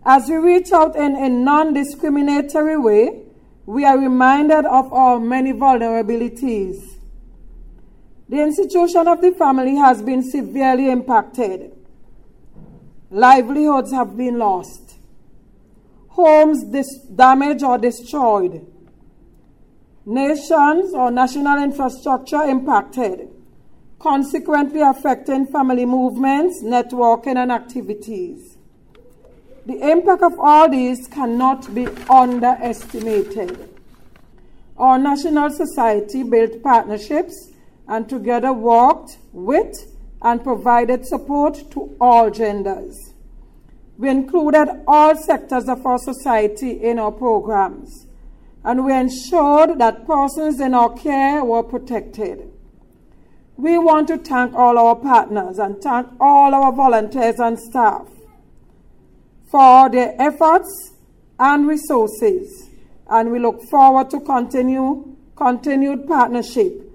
As we reach out in a non-discriminatory way, we are reminded of our many vulnerabilities. The institution of the family has been severely impacted. Livelihoods have been lost. Homes damaged or destroyed. Nations or national infrastructure impacted, consequently affecting family movements, networking, and activities. The impact of all these cannot be underestimated. Our national society built partnerships and together worked with and provided support to all genders. We included all sectors of our society in our programs, and we ensured that persons in our care were protected. We want to thank all our partners and thank all our volunteers and staff for their efforts and resources, and we look forward to continued partnership